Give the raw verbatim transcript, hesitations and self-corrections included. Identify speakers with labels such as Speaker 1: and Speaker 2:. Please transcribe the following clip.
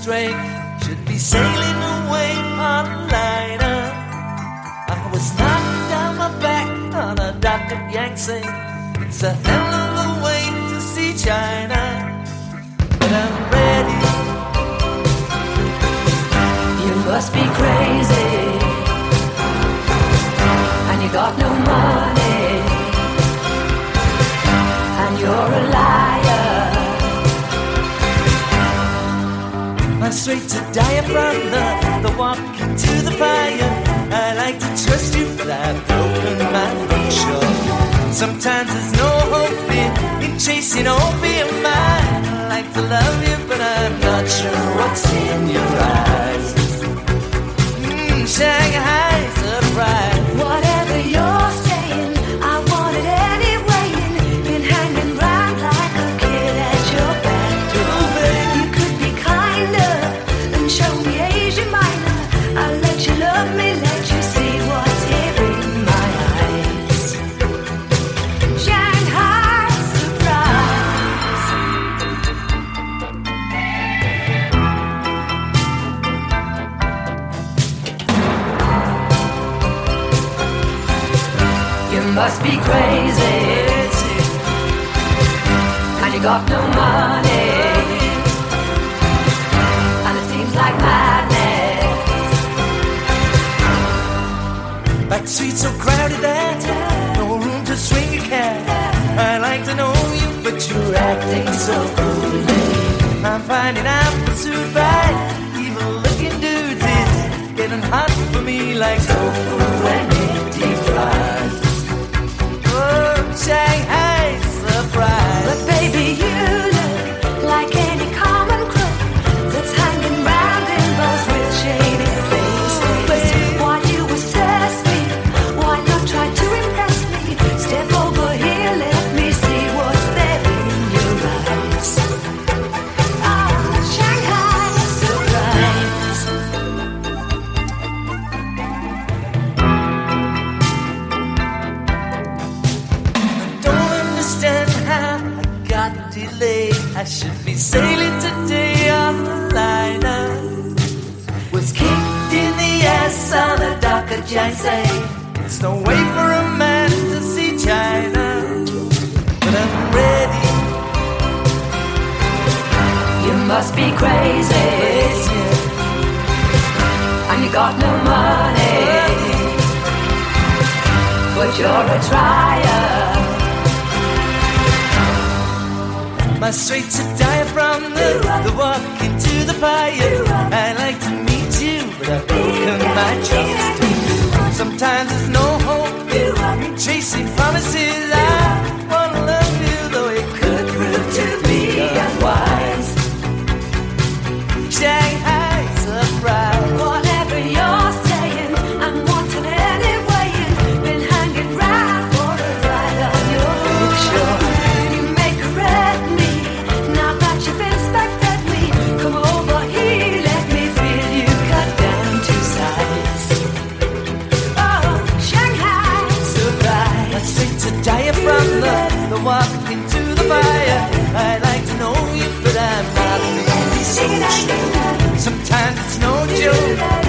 Speaker 1: astray. Should be sailing away on a liner. I was knocking down my back on a dock at Yangtze. It's a hell of a way to see China, but I'm ready.
Speaker 2: You must be crazy, and you got no money, and you're a liar.
Speaker 1: I'm straight to diaphragm, the, the walk into the fire. I like to trust you, but I've broken my nature. Sometimes there's no hope in, in chasing opium mind. I like to love you, but I'm not sure what's in your eyes. Mmm, Shanghai surprise.
Speaker 2: Whatever you're saying, I want it anyway. Been hanging round like a kid at your back door. You could be kinder and show me Asia Minor. I'll let you love me, let you see what's here in my eyes. Shanghai surprise. You must be crazy, and you got no money, and it seems like madness.
Speaker 1: Back streets so crowded that no room to swing a cat. I like to know you, but you're acting so foolly. I'm finding I'm pursued by evil-looking dudes. It's getting hot for me like tofu and deep fries. Oh, Shanghai surprise.
Speaker 2: But baby, you look like any common crook that's hanging round in those real shady places. Why you assess me? Why not try to impress me? Step over here, let me see what's there in your eyes. Ah, Shanghai surprise.
Speaker 1: Don't understand how I got delayed. I should be sailing today on the liner. Was kicked in the ass on a dock at Yangtze. It's no way for a man to see China, but I'm ready.
Speaker 2: You must be crazy, and you got no money, but you're a trier.
Speaker 1: My straight to diaphragm, the, the walk into the fire. I like to meet you, but I've broken my trust. Sometimes there's no hope in chasing promises. I wanna love you, though it could prove to be unwise. Shanghai surprise.
Speaker 2: Whatever you're saying, I'm wanting anyway. Been hanging round for a ride on your picture. You may correct me now that you've inspected me. Come over here, let me feel you cut down to size. Oh, Shanghai surprise.
Speaker 1: My straight to diaphragm, the, the walk into the fire. I'd like to know you, but I'm not really so sure. Sometimes it's no joke.